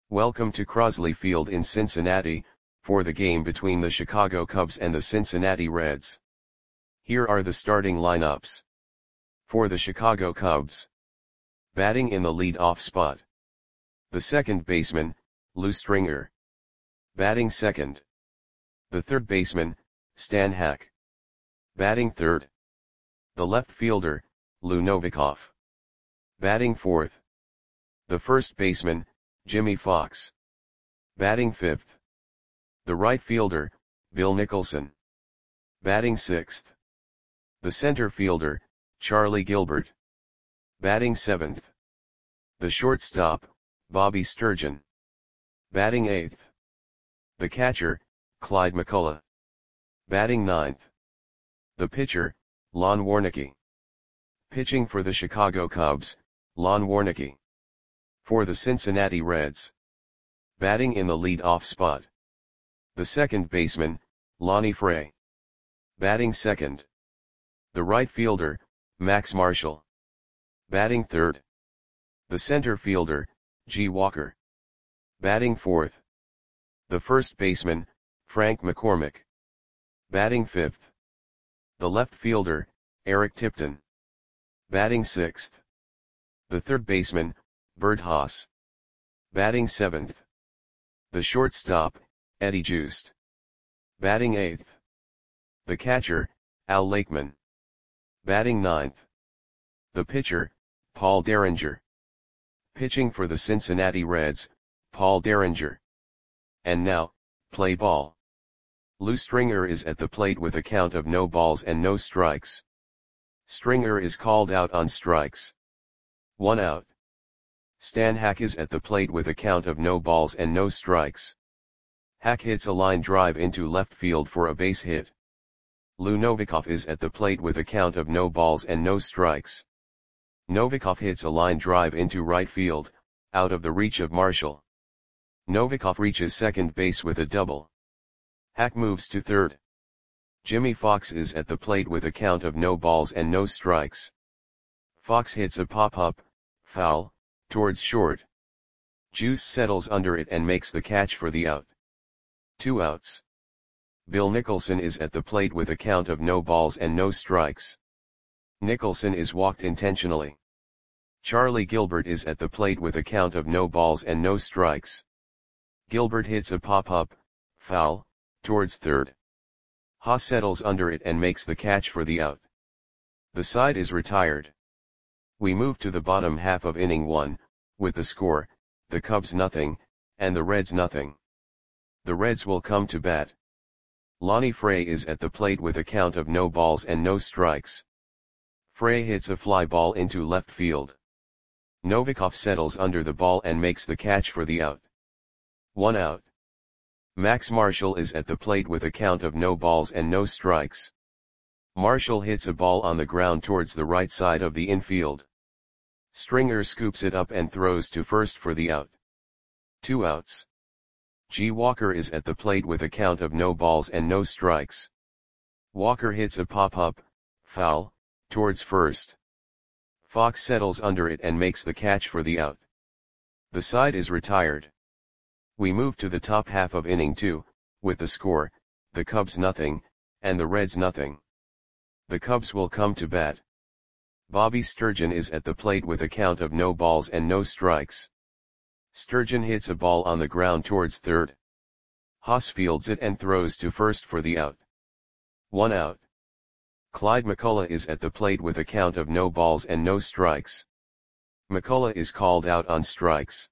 Welcome to Crosley Field in Cincinnati, for the game between the Chicago Cubs and the Cincinnati Reds. Here are the starting lineups. For the Chicago Cubs. Batting in the lead-off spot. The second baseman, Lou Stringer. Batting second. The third baseman, Stan Hack. Batting third. The left fielder, Lou Novikov. Batting fourth. The first baseman, Jimmy Fox. Batting fifth. The right fielder, Bill Nicholson. Batting sixth. The center fielder, Charlie Gilbert. Batting seventh. The shortstop, Bobby Sturgeon. Batting eighth. The catcher, Clyde McCullough. Batting ninth. The pitcher, Lon Warneke. Pitching for the Chicago Cubs, Lon Warneke. For the Cincinnati Reds. Batting in the lead-off spot. The second baseman, Lonnie Fray. Batting second. The right fielder, Max Marshall. Batting third. The center fielder, G. Walker. Batting fourth. The first baseman, Frank McCormick. Batting fifth. The left fielder, Eric Tipton. Batting sixth. The third baseman, Bert Haas. Batting seventh. The shortstop, Eddie Joost. Batting eighth. The catcher, Al Lakeman. Batting ninth. The pitcher, Paul Derringer. Pitching for the Cincinnati Reds, Paul Derringer. And now, play ball. Lou Stringer is at the plate with a count of no balls and no strikes. Stringer is called out on strikes. 1 out. Stan Hack is at the plate with a count of no balls and no strikes. Hack hits a line drive into left field for a base hit. Lou Novikov is at the plate with a count of no balls and no strikes. Novikov hits a line drive into right field, out of the reach of Marshall. Novikov reaches second base with a double. Hack moves to third. Jimmy Fox is at the plate with a count of no balls and no strikes. Fox hits a pop-up, foul, towards short. Juice settles under it and makes the catch for the out. 2 outs. Bill Nicholson is at the plate with a count of no balls and no strikes. Nicholson is walked intentionally. Charlie Gilbert is at the plate with a count of no balls and no strikes. Gilbert hits a pop-up, foul, towards third. Haas settles under it and makes the catch for the out. The side is retired. We move to the bottom half of inning 1, with the score, the Cubs nothing, and the Reds nothing. The Reds will come to bat. Lonnie Fray is at the plate with a count of no balls and no strikes. Fray hits a fly ball into left field. Novikov settles under the ball and makes the catch for the out. 1 out. Max Marshall is at the plate with a count of no balls and no strikes. Marshall hits a ball on the ground towards the right side of the infield. Stringer scoops it up and throws to first for the out. 2 outs. G. Walker is at the plate with a count of no balls and no strikes. Walker hits a pop-up, foul, towards first. Fox settles under it and makes the catch for the out. The side is retired. We move to the top half of inning 2, with the score, the Cubs nothing, and the Reds nothing. The Cubs will come to bat. Bobby Sturgeon is at the plate with a count of no balls and no strikes. Sturgeon hits a ball on the ground towards third. Haas fields it and throws to first for the out. 1 out. Clyde McCullough is at the plate with a count of no balls and no strikes. McCullough is called out on strikes.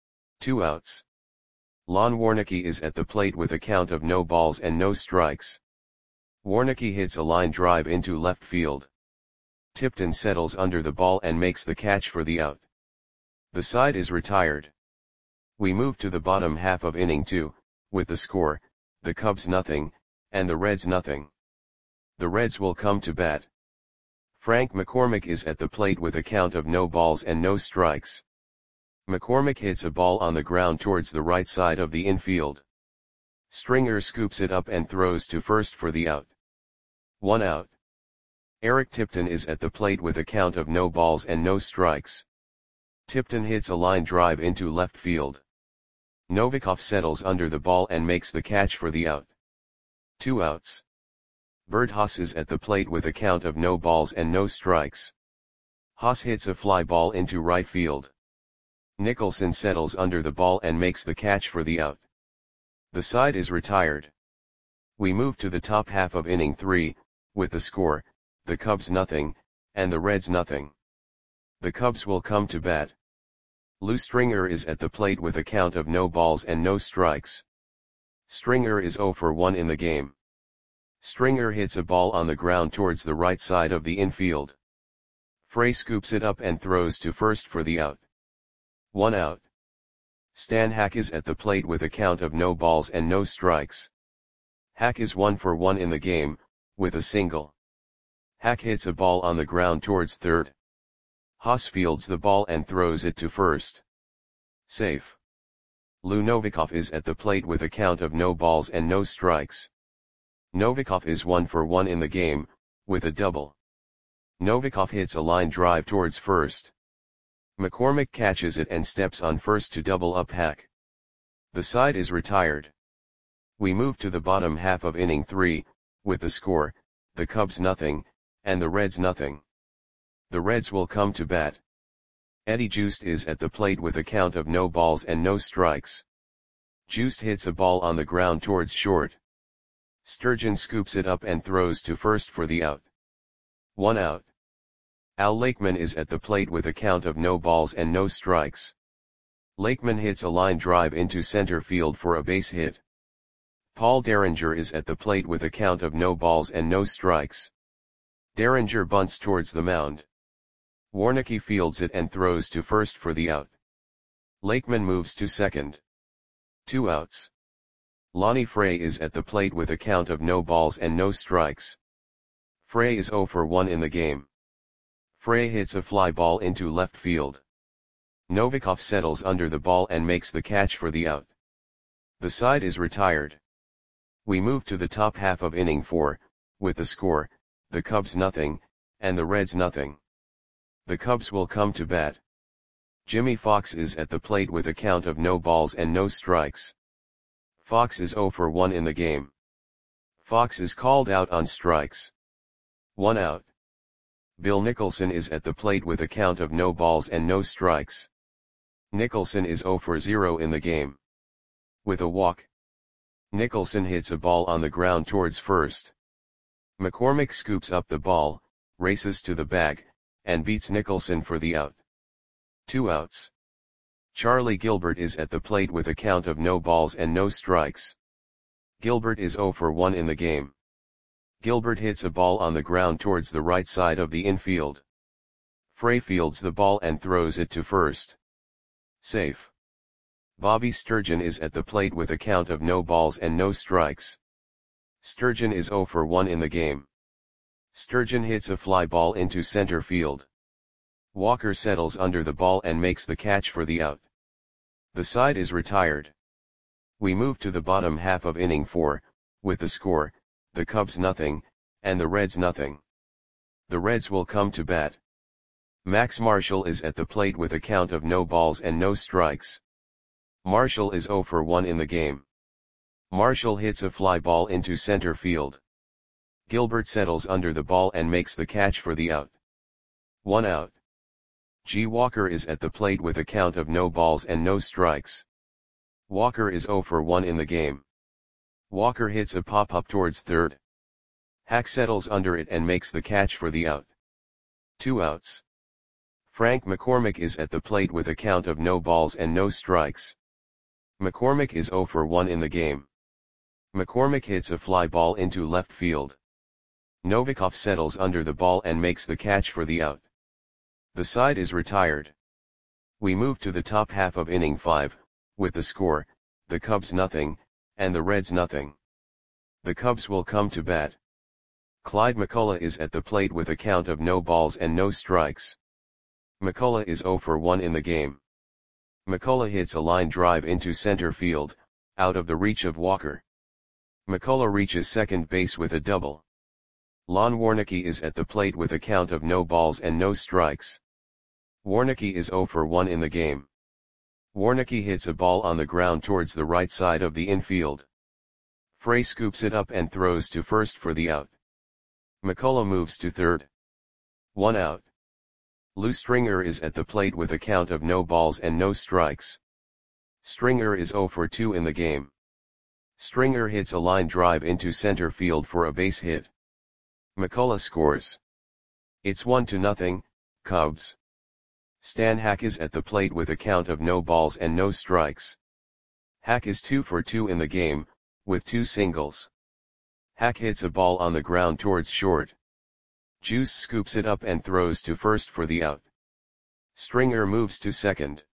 2 outs. Lon Warneke is at the plate with a count of no balls and no strikes. Warneke hits a line drive into left field. Tipton settles under the ball and makes the catch for the out. The side is retired. We move to the bottom half of inning 2, with the score, the Cubs nothing, and the Reds nothing. The Reds will come to bat. Frank McCormick is at the plate with a count of no balls and no strikes. McCormick hits a ball on the ground towards the right side of the infield. Stringer scoops it up and throws to first for the out. 1 out. Eric Tipton is at the plate with a count of no balls and no strikes. Tipton hits a line drive into left field. Novikov settles under the ball and makes the catch for the out. 2 outs. Bert Haas is at the plate with a count of no balls and no strikes. Haas hits a fly ball into right field. Nicholson settles under the ball and makes the catch for the out. The side is retired. We move to the top half of inning 3, with the score, the Cubs nothing, and the Reds nothing. The Cubs will come to bat. Lou Stringer is at the plate with a count of no balls and no strikes. Stringer is 0 for 1 in the game. Stringer hits a ball on the ground towards the right side of the infield. Frey scoops it up and throws to first for the out. 1 out. Stan Hack is at the plate with a count of no balls and no strikes. Hack is 1 for 1 in the game, with a single. Hack hits a ball on the ground towards third. Haas fields the ball and throws it to first. Safe. Lou Novikov is at the plate with a count of no balls and no strikes. Novikov is 1 for 1 in the game, with a double. Novikov hits a line drive towards first. McCormick catches it and steps on first to double up Hack. The side is retired. We move to the bottom half of inning 3, with the score, the Cubs nothing, and the Reds nothing. The Reds will come to bat. Eddie Joost is at the plate with a count of no balls and no strikes. Joost hits a ball on the ground towards short. Sturgeon scoops it up and throws to first for the out. 1 out. Al Lakeman is at the plate with a count of no balls and no strikes. Lakeman hits a line drive into center field for a base hit. Paul Derringer is at the plate with a count of no balls and no strikes. Derringer bunts towards the mound. Warnecke fields it and throws to first for the out. Lakeman moves to second. 2 outs. Lonnie Frey is at the plate with a count of no balls and no strikes. Frey is 0 for 1 in the game. Frey hits a fly ball into left field. Novikov settles under the ball and makes the catch for the out. The side is retired. We move to the top half of inning 4, with the score, the Cubs nothing, and the Reds nothing. The Cubs will come to bat. Jimmy Fox is at the plate with a count of no balls and no strikes. Fox is 0 for 1 in the game. Fox is called out on strikes. 1 out. Bill Nicholson is at the plate with a count of no balls and no strikes. Nicholson is 0 for 0 in the game. With a walk. Nicholson hits a ball on the ground towards first. McCormick scoops up the ball, races to the bag, and beats Nicholson for the out. 2 outs. Charlie Gilbert is at the plate with a count of no balls and no strikes. Gilbert is 0 for 1 in the game. Gilbert hits a ball on the ground towards the right side of the infield. Frey fields the ball and throws it to first. Safe. Bobby Sturgeon is at the plate with a count of no balls and no strikes. Sturgeon is 0 for 1 in the game. Sturgeon hits a fly ball into center field. Walker settles under the ball and makes the catch for the out. The side is retired. We move to the bottom half of inning 4, with the score, the Cubs nothing, and the Reds nothing. The Reds will come to bat. Max Marshall is at the plate with a count of no balls and no strikes. Marshall is 0 for 1 in the game. Marshall hits a fly ball into center field. Gilbert settles under the ball and makes the catch for the out. 1 out. G. Walker is at the plate with a count of no balls and no strikes. Walker is 0 for 1 in the game. Walker hits a pop-up towards third. Hack settles under it and makes the catch for the out. 2 outs. Frank McCormick is at the plate with a count of no balls and no strikes. McCormick is 0 for 1 in the game. McCormick hits a fly ball into left field. Novikov settles under the ball and makes the catch for the out. The side is retired. We move to the top half of inning 5, with the score, the Cubs nothing, and the Reds nothing. The Cubs will come to bat. Clyde McCullough is at the plate with a count of no balls and no strikes. McCullough is 0 for 1 in the game. McCullough hits a line drive into center field, out of the reach of Walker. McCullough reaches second base with a double. Lon Warnecke is at the plate with a count of no balls and no strikes. Warnecke is 0 for 1 in the game. Warnicki hits a ball on the ground towards the right side of the infield. Frey scoops it up and throws to first for the out. McCullough moves to third. 1 out. Lou Stringer is at the plate with a count of no balls and no strikes. Stringer is 0 for 2 in the game. Stringer hits a line drive into center field for a base hit. McCullough scores. It's 1-0, Cubs. Stan Hack is at the plate with a count of no balls and no strikes. Hack is 2 for 2 in the game, with 2 singles. Hack hits a ball on the ground towards short. Juice scoops it up and throws to first for the out. Stringer moves to second.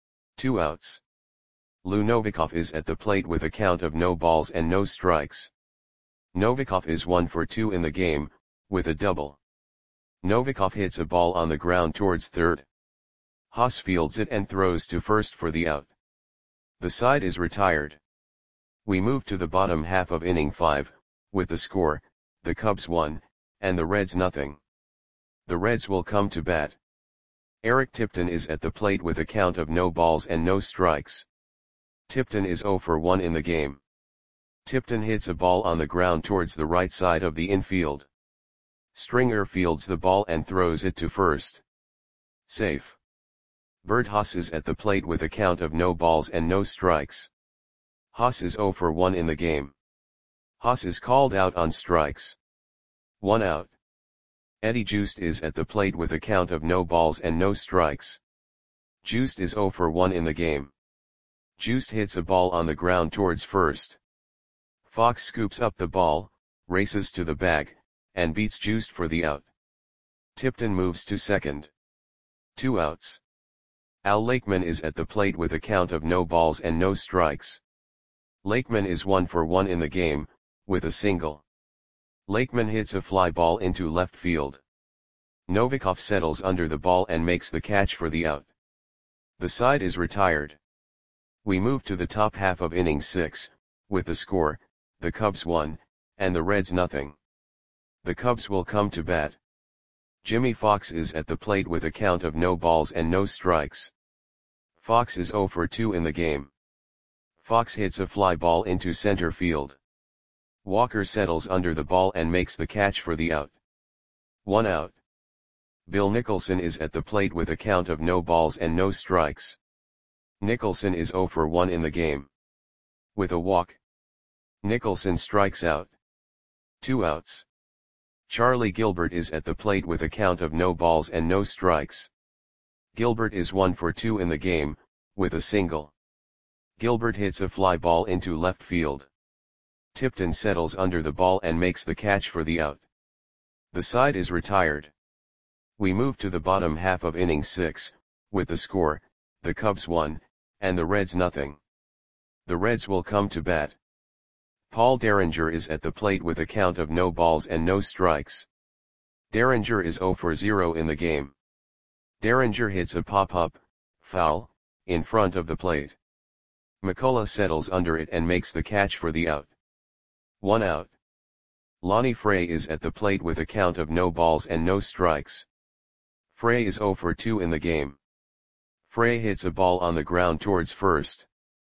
2 outs. Lou Novikov is at the plate with a count of no balls and no strikes. Novikov is 1 for 2 in the game, with a double. Novikov hits a ball on the ground towards third. Haas fields it and throws to first for the out. The side is retired. We move to the bottom half of inning 5, with the score, the Cubs 1, and the Reds 0. The Reds will come to bat. Eric Tipton is at the plate with a count of no balls and no strikes. Tipton is 0 for 1 in the game. Tipton hits a ball on the ground towards the right side of the infield. Stringer fields the ball and throws it to first. Safe. Bert Haas is at the plate with a count of no balls and no strikes. Haas is 0 for 1 in the game. Haas is called out on strikes. 1 out. Eddie Joost is at the plate with a count of no balls and no strikes. Joost is 0 for 1 in the game. Joost hits a ball on the ground towards first. Fox scoops up the ball, races to the bag, and beats Joost for the out. Tipton moves to second. 2 outs. Al Lakeman is at the plate with a count of no balls and no strikes. Lakeman is 1 for 1 in the game, with a single. Lakeman hits a fly ball into left field. Novikov settles under the ball and makes the catch for the out. The side is retired. We move to the top half of inning 6, with the score, the Cubs 1, and the Reds 0. The Cubs will come to bat. Jimmy Fox is at the plate with a count of no balls and no strikes. Fox is 0 for 2 in the game. Fox hits a fly ball into center field. Walker settles under the ball and makes the catch for the out. 1 out. Bill Nicholson is at the plate with a count of no balls and no strikes. Nicholson is 0 for 1 in the game. With a walk, Nicholson strikes out. 2 outs. Charlie Gilbert is at the plate with a count of no balls and no strikes. Gilbert is 1 for 2 in the game, with a single. Gilbert hits a fly ball into left field. Tipton settles under the ball and makes the catch for the out. The side is retired. We move to the bottom half of inning 6, with the score, the Cubs 1, and the Reds 0. The Reds will come to bat. Paul Derringer is at the plate with a count of no balls and no strikes. Derringer is 0 for 0 in the game. Derringer hits a pop-up, foul, in front of the plate. McCullough settles under it and makes the catch for the out. 1 out. Lonnie Frey is at the plate with a count of no balls and no strikes. Frey is 0 for 2 in the game. Frey hits a ball on the ground towards first.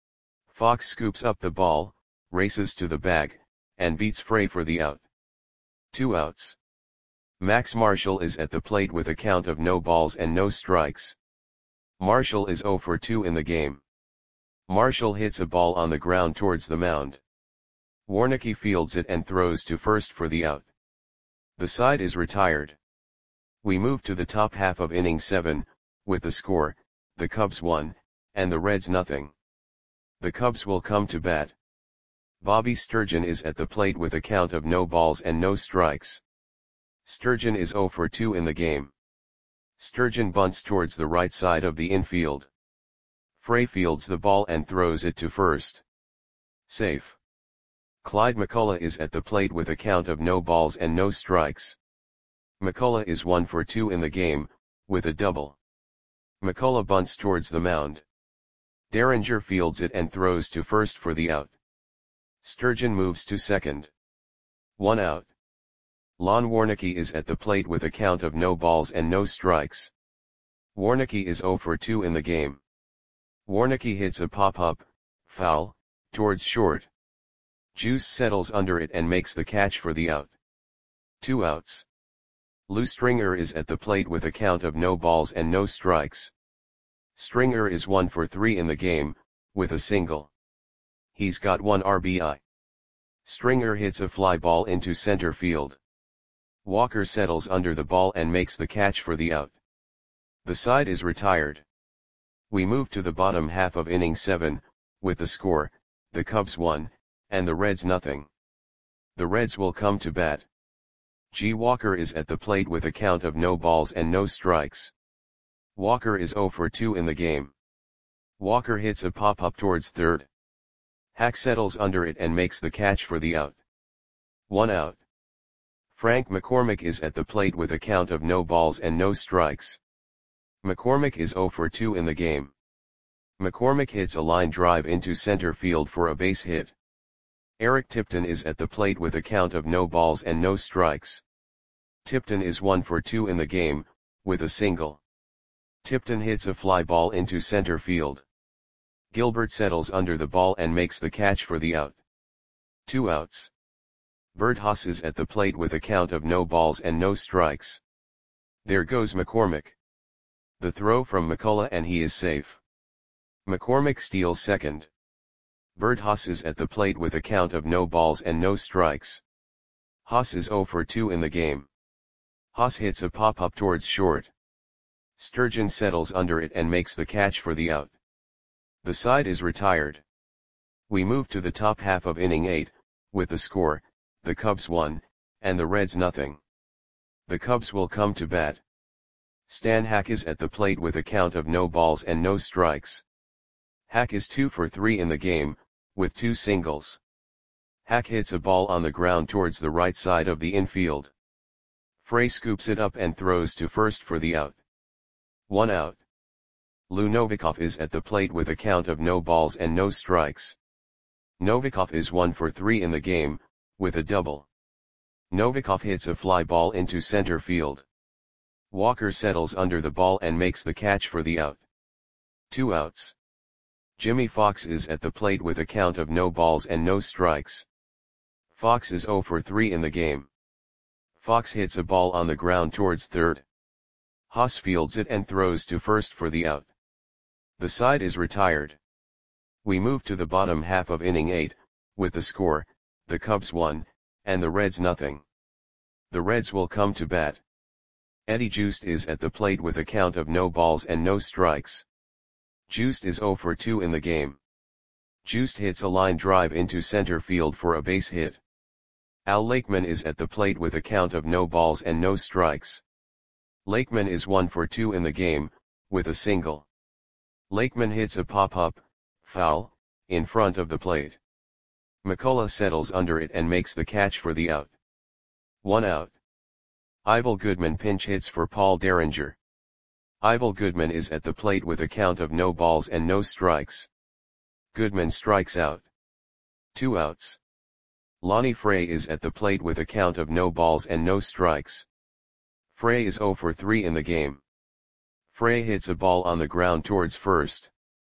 Fox scoops up the ball, races to the bag, and beats Frey for the out. 2 outs. Max Marshall is at the plate with a count of no balls and no strikes. Marshall is 0 for 2 in the game. Marshall hits a ball on the ground towards the mound. Warnicki fields it and throws to first for the out. The side is retired. We move to the top half of inning 7, with the score, the Cubs 1, and the Reds 0. The Cubs will come to bat. Bobby Sturgeon is at the plate with a count of no balls and no strikes. Sturgeon is 0 for 2 in the game. Sturgeon bunts towards the right side of the infield. Frey fields the ball and throws it to first. Safe. Clyde McCullough is at the plate with a count of no balls and no strikes. McCullough is 1 for 2 in the game, with a double. McCullough bunts towards the mound. Derringer fields it and throws to first for the out. Sturgeon moves to second. 1 out. Lon Warnicki is at the plate with a count of no balls and no strikes. Warnicki is 0 for 2 in the game. Warnicki hits a pop-up, foul, towards short. Juice settles under it and makes the catch for the out. 2 outs. Lou Stringer is at the plate with a count of no balls and no strikes. Stringer is 1 for 3 in the game, with a single. He's got 1 RBI. Stringer hits a fly ball into center field. Walker settles under the ball and makes the catch for the out. The side is retired. We move to the bottom half of inning 7, with the score, the Cubs 1, and the Reds nothing. The Reds will come to bat. G. Walker is at the plate with a count of no balls and no strikes. Walker is 0 for 2 in the game. Walker hits a pop-up towards third. Hack settles under it and makes the catch for the out. 1 out. Frank McCormick is at the plate with a count of no balls and no strikes. McCormick is 0 for 2 in the game. McCormick hits a line drive into center field for a base hit. Eric Tipton is at the plate with a count of no balls and no strikes. Tipton is 1 for 2 in the game, with a single. Tipton hits a fly ball into center field. Gilbert settles under the ball and makes the catch for the out. 2 outs. Bert Haas is at the plate with a count of no balls and no strikes. There goes McCormick. The throw from McCullough and he is safe. McCormick steals second. Bert Haas is at the plate with a count of no balls and no strikes. Haas is 0 for 2 in the game. Haas hits a pop-up towards short. Sturgeon settles under it and makes the catch for the out. The side is retired. We move to the top half of inning 8, with the score, the Cubs 1, and the Reds nothing. The Cubs will come to bat. Stan Hack is at the plate with a count of no balls and no strikes. Hack is 2 for 3 in the game, with 2 singles. Hack hits a ball on the ground towards the right side of the infield. Frey scoops it up and throws to first for the out. 1 out. Lou Novikov is at the plate with a count of no balls and no strikes. Novikov is 1 for 3 in the game, with a double. Novikov hits a fly ball into center field. Walker settles under the ball and makes the catch for the out. 2 outs. Jimmy Fox is at the plate with a count of no balls and no strikes. Fox is 0 for 3 in the game. Fox hits a ball on the ground towards third. Haas fields it and throws to first for the out. The side is retired. We move to the bottom half of inning 8, with the score, the Cubs 1, and the Reds nothing. The Reds will come to bat. Eddie Joost is at the plate with a count of no balls and no strikes. Joost is 0 for 2 in the game. Joost hits a line drive into center field for a base hit. Al Lakeman is at the plate with a count of no balls and no strikes. Lakeman is 1 for 2 in the game, with a single. Lakeman hits a pop-up, foul, in front of the plate. McCullough settles under it and makes the catch for the out. 1 out. Ivel Goodman pinch hits for Paul Derringer. Ivel Goodman is at the plate with a count of no balls and no strikes. Goodman strikes out. 2 outs. Lonnie Frey is at the plate with a count of no balls and no strikes. Frey is 0 for 3 in the game. Frey hits a ball on the ground towards first.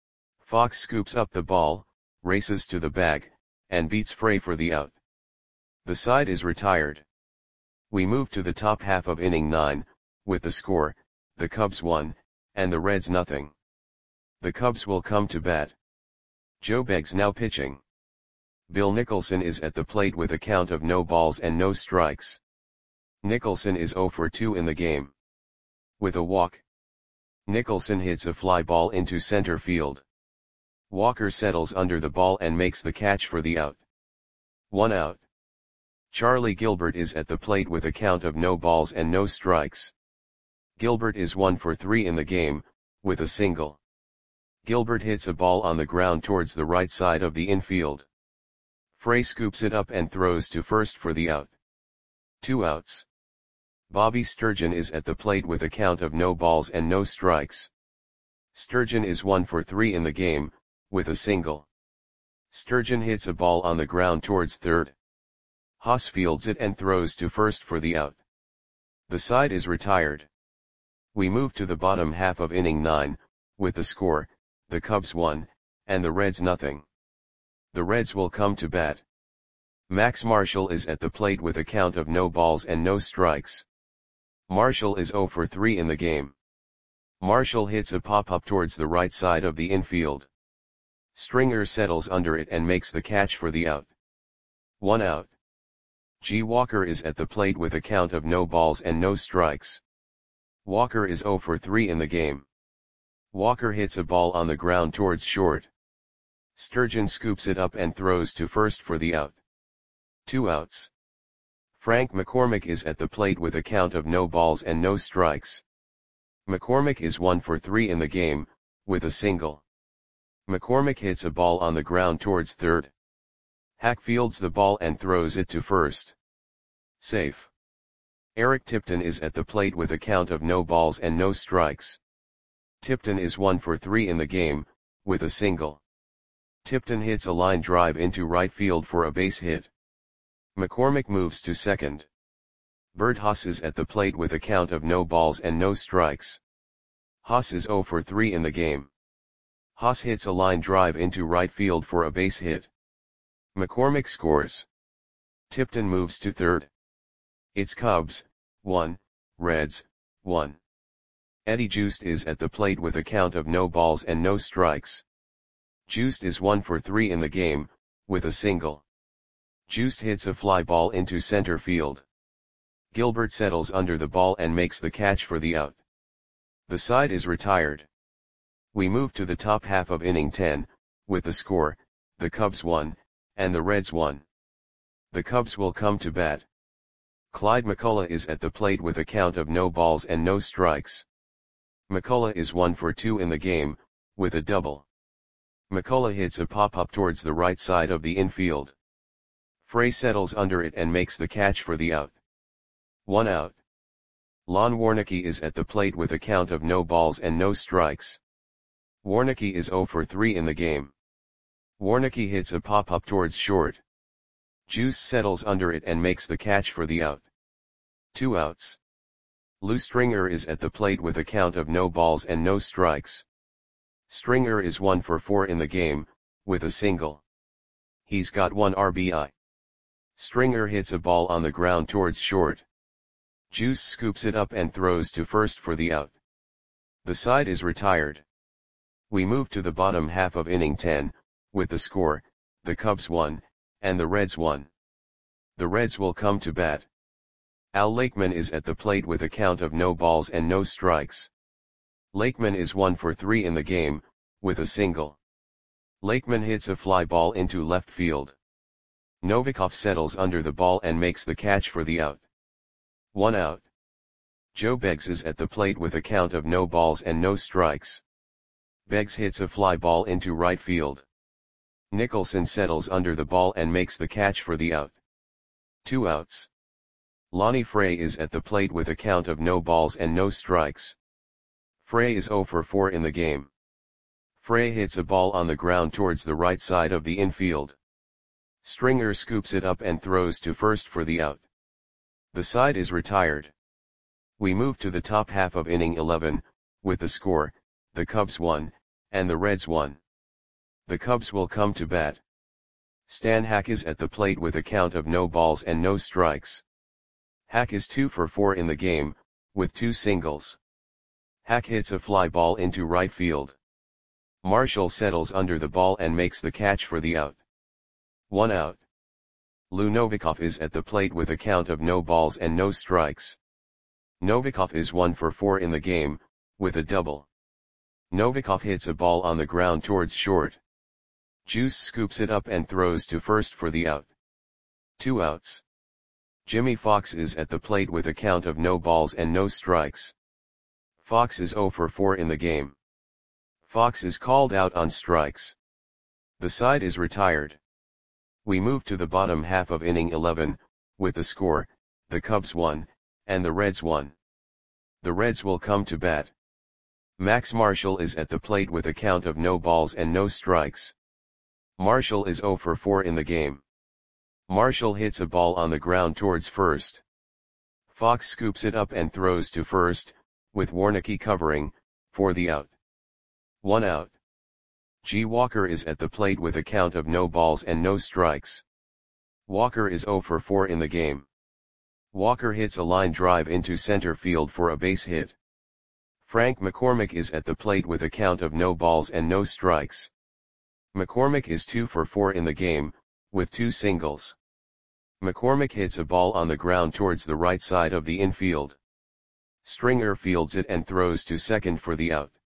Fox scoops up the ball, races to the bag, and beats Frey for the out. The side is retired. We move to the top half of inning 9, with the score, the Cubs 1, and the Reds nothing. The Cubs will come to bat. Joe Beggs now pitching. Bill Nicholson is at the plate with a count of no balls and no strikes. Nicholson is 0 for 2 in the game. With a walk. Nicholson hits a fly ball into center field. Walker settles under the ball and makes the catch for the out. 1 out. Charlie Gilbert is at the plate with a count of no balls and no strikes. Gilbert is 1 for 3 in the game, with a single. Gilbert hits a ball on the ground towards the right side of the infield. Frey scoops it up and throws to first for the out. 2 outs. Bobby Sturgeon is at the plate with a count of no balls and no strikes. Sturgeon is 1 for 3 in the game, with a single. Sturgeon hits a ball on the ground towards third. Haas fields it and throws to first for the out. The side is retired. We move to the bottom half of inning 9, with the score, the Cubs 1, and the Reds nothing. The Reds will come to bat. Max Marshall is at the plate with a count of no balls and no strikes. Marshall is 0 for 3 in the game. Marshall hits a pop-up towards the right side of the infield. Stringer settles under it and makes the catch for the out. 1 out. G. Walker is at the plate with a count of no balls and no strikes. Walker is 0 for 3 in the game. Walker hits a ball on the ground towards short. Sturgeon scoops it up and throws to first for the out. 2 outs. Frank McCormick is at the plate with a count of no balls and no strikes. McCormick is 1 for 3 in the game, with a single. McCormick hits a ball on the ground towards third. Hack fields the ball and throws it to first. Safe. Eric Tipton is at the plate with a count of no balls and no strikes. Tipton is 1 for 3 in the game, with a single. Tipton hits a line drive into right field for a base hit. McCormick moves to second. Bert Haas is at the plate with a count of no balls and no strikes. Haas is 0 for 3 in the game. Haas hits a line drive into right field for a base hit. McCormick scores. Tipton moves to third. It's Cubs, 1, Reds, 1. Eddie Joost is at the plate with a count of no balls and no strikes. Joost is 1 for 3 in the game, with a single. Joost hits a fly ball into center field. Gilbert settles under the ball and makes the catch for the out. The side is retired. We move to the top half of inning 10, with the score, the Cubs 1, and the Reds 1. The Cubs will come to bat. Clyde McCullough is at the plate with a count of no balls and no strikes. McCullough is 1 for 2 in the game, with a double. McCullough hits a pop-up towards the right side of the infield. Frey settles under it and makes the catch for the out. 1 out. Lon Warnecke is at the plate with a count of no balls and no strikes. Warnecke is 0 for 3 in the game. Warnecke hits a pop-up towards short. Juice settles under it and makes the catch for the out. 2 outs. Lou Stringer is at the plate with a count of no balls and no strikes. Stringer is 1 for 4 in the game, with a single. He's got 1 RBI. Stringer hits a ball on the ground towards short. Juice scoops it up and throws to first for the out. The side is retired. We move to the bottom half of inning 10, with the score, the Cubs 1, and the Reds 1. The Reds will come to bat. Al Lakeman is at the plate with a count of no balls and no strikes. Lakeman is 1 for 3 in the game, with a single. Lakeman hits a fly ball into left field. Novikov settles under the ball and makes the catch for the out. 1 out. Joe Beggs is at the plate with a count of no balls and no strikes. Beggs hits a fly ball into right field. Nicholson settles under the ball and makes the catch for the out. 2 outs. Lonnie Frey is at the plate with a count of no balls and no strikes. Frey is 0 for 4 in the game. Frey hits a ball on the ground towards the right side of the infield. Stringer scoops it up and throws to first for the out. The side is retired. We move to the top half of inning 11, with the score, the Cubs 1, and the Reds 1. The Cubs will come to bat. Stan Hack is at the plate with a count of no balls and no strikes. Hack is 2 for 4 in the game, with 2 singles. Hack hits a fly ball into right field. Marshall settles under the ball and makes the catch for the out. 1 out. Lou Novikov is at the plate with a count of no balls and no strikes. Novikov is 1 for 4 in the game, with a double. Novikov hits a ball on the ground towards short. Juice scoops it up and throws to first for the out. 2 outs. Jimmy Fox is at the plate with a count of no balls and no strikes. Fox is 0 for 4 in the game. Fox is called out on strikes. The side is retired. We move to the bottom half of inning 11, with the score, the Cubs 1, and the Reds 1. The Reds will come to bat. Max Marshall is at the plate with a count of no balls and no strikes. Marshall is 0 for 4 in the game. Marshall hits a ball on the ground towards first. Fox scoops it up and throws to first, with Warnecke covering, for the out. 1 out. G. Walker is at the plate with a count of no balls and no strikes. Walker is 0 for 4 in the game. Walker hits a line drive into center field for a base hit. Frank McCormick is at the plate with a count of no balls and no strikes. McCormick is 2 for 4 in the game, with 2 singles. McCormick hits a ball on the ground towards the right side of the infield. Stringer fields it and throws to second for the out.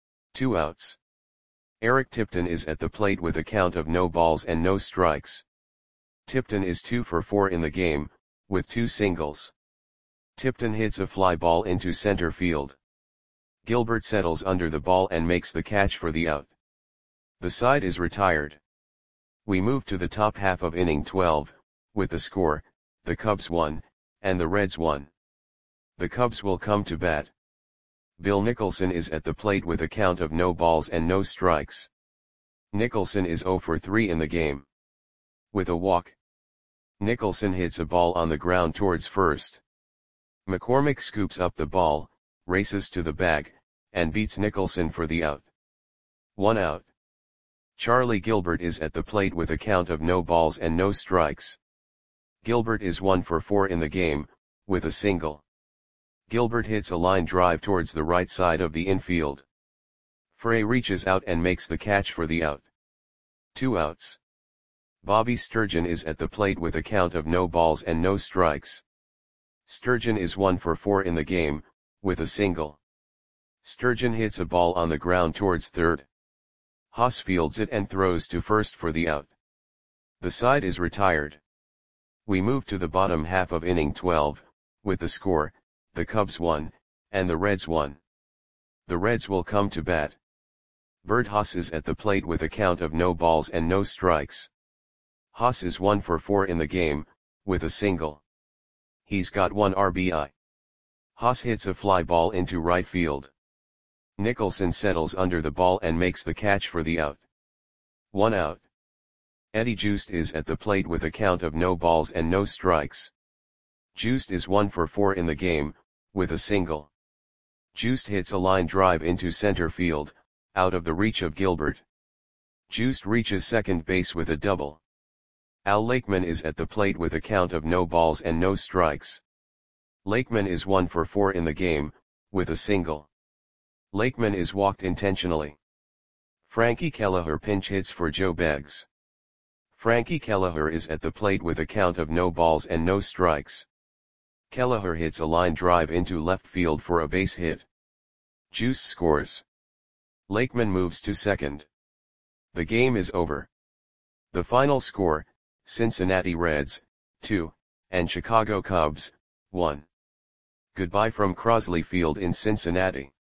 2 outs. Eric Tipton is at the plate with a count of no balls and no strikes. Tipton is 2 for 4 in the game, with 2 singles. Tipton hits a fly ball into center field. Gilbert settles under the ball and makes the catch for the out. The side is retired. We move to the top half of inning 12, with the score, the Cubs 1, and the Reds 1. The Cubs will come to bat. Bill Nicholson is at the plate with a count of no balls and no strikes. Nicholson is 0 for 3 in the game. With a walk, Nicholson hits a ball on the ground towards first. McCormick scoops up the ball, races to the bag, and beats Nicholson for the out. 1 out. Charlie Gilbert is at the plate with a count of no balls and no strikes. Gilbert is 1 for 4 in the game, with a single. Gilbert hits a line drive towards the right side of the infield. Frey reaches out and makes the catch for the out. 2 outs. Bobby Sturgeon is at the plate with a count of no balls and no strikes. Sturgeon is 1 for 4 in the game, with a single. Sturgeon hits a ball on the ground towards third. Haas fields it and throws to first for the out. The side is retired. We move to the bottom half of inning 12, with the score, the Cubs 1, and the Reds 1. The Reds will come to bat. Bert Haas is at the plate with a count of no balls and no strikes. Haas is 1 for 4 in the game, with a single. He's got 1 RBI. Haas hits a fly ball into right field. Nicholson settles under the ball and makes the catch for the out. 1 out. Eddie Joost is at the plate with a count of no balls and no strikes. Joost is 1 for 4 in the game, with a single. Joost hits a line drive into center field, out of the reach of Gilbert. Joost reaches second base with a double. Al Lakeman is at the plate with a count of no balls and no strikes. Lakeman is 1 for 4 in the game, with a single. Lakeman is walked intentionally. Frankie Kelleher pinch hits for Joe Beggs. Frankie Kelleher is at the plate with a count of no balls and no strikes. Kelleher hits a line drive into left field for a base hit. Juice scores. Lakeman moves to second. The game is over. The final score, Cincinnati Reds, 2, and Chicago Cubs, 1. Goodbye from Crosley Field in Cincinnati.